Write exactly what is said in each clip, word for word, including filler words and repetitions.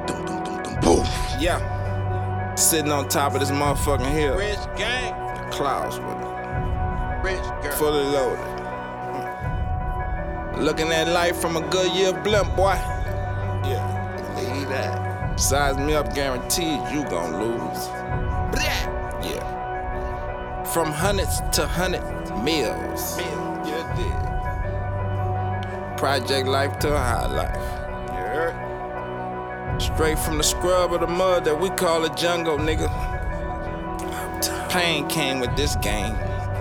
Dum, dum, dum, dum, boom. Yeah. Sitting on top of this motherfucking hill. Rich gang, The clouds with it. rich girl. Fully loaded. Looking at life from a good year blimp, boy. Yeah, believe that. Size me up, guaranteed you gon' lose. Yeah. From hundreds to hundred meals. You did. Project life to a high life. You heard? Straight from the scrub of the mud that we call a jungle, nigga. Pain came with this game.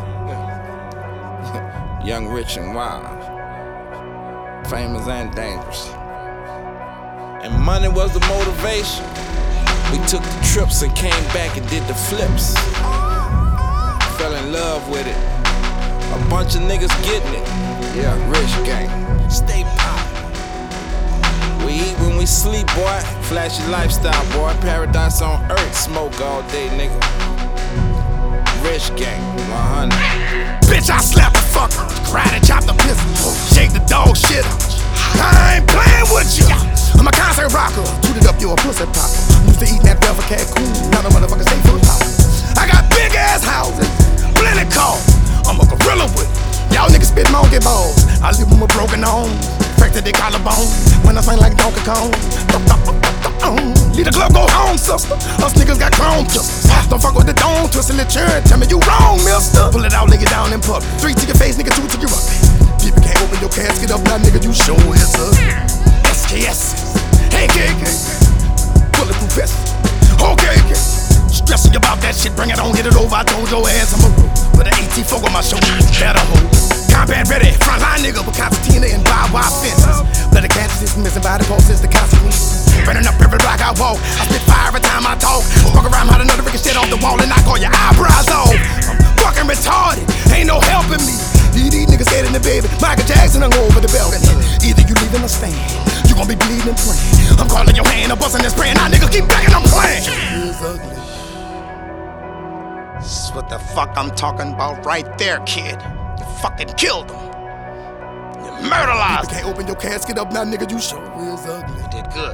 Young, rich, and wild. Famous and dangerous. And money was the motivation. We took the trips and came back and did the flips. Fell in love with it. A bunch of niggas getting it. Yeah, rich gang. Stay pop. We eat when we sleep, boy. Flashy lifestyle, boy. Paradise on earth. Smoke all day, nigga. Rich gang, one hundred. Bitch, I slap the fucker. Cried and chopped the pistol. Shake the dog shit. I ain't playing with you. I'm a concert rocker. Tooted up, you a pussy popper. Used to eat that Velvet Cat cool. Now the motherfuckers stay full of power. I got big ass houses. Plenty cars. I'm a gorilla with it. Y'all niggas spit monkey balls. I live with my broken arms. Fractured their collarbone. When I sing like Donkey Kong. Leave the club, go home, sister. Us niggas got chrome pistols. Don't fuck with the dome, twisting the churn. Tell me you wrong, mister. Pull it out, lay it down in public. Three to your face, nigga, two to your ugly. People can't open your casket up now, nigga, you sure is a S K S. Hey, K K. Bulletproof vest. Okay, okay. Stressing about that shit, bring it on, get it over. I told your ass I'm a road. With an A T four on my shoulder, better hold. Combat ready, frontline nigga with concertina and barbed wire fences. Bloody cancer is missing by the pulses, the consequences. Burning up every block I walk. I spit fire every time I talk. Walk around how another freaking shit off the wall and I call your eyebrows off. I'm fucking retarded, ain't no helping me. These niggas scared in the baby. Michael Jackson hung over the balcony. Either you leaving or staying. You gon' be bleeding and praying. I'm calling your hand, I'm busting and spraying. Now niggas keep begging, I'm playing. It's ugly. This is what the fuck I'm talking about right there, kid. You fucking killed him. You murderized him. You can't open your casket up now, nigga. You sure is ugly. You did good.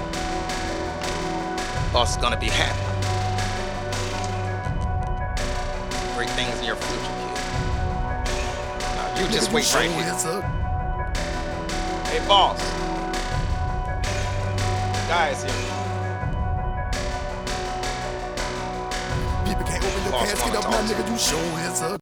Boss is gonna be happy. Great things in your future, kid. Now you just wait right here. Hey, boss. Guys here. People can't open your casket up now, nigga. You sure is ugly.